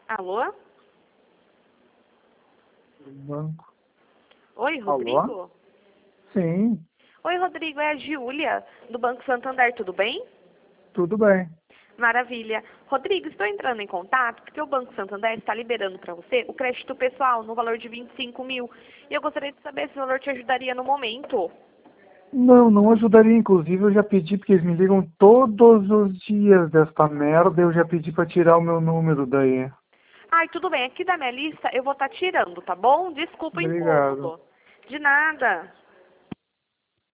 Alô? Banco. Oi, Rodrigo? Alô? Sim, Oi, Rodrigo, é a Giulia, do Banco Santander, tudo bem? tudo bem. Maravilha. Rodrigo, estou entrando em contato porque o Banco Santander está liberando para você o crédito pessoal no valor de 25 mil. E eu gostaria de saber se o valor te ajudaria no momento. Não ajudaria. Inclusive, eu já pedi, porque eles me ligam todos os dias desta merda, eu já pedi pra tirar o meu número daí. Ai, tudo bem, aqui da minha lista eu vou estar tirando, tá bom? Desculpa o Obrigado. incômodo. De nada.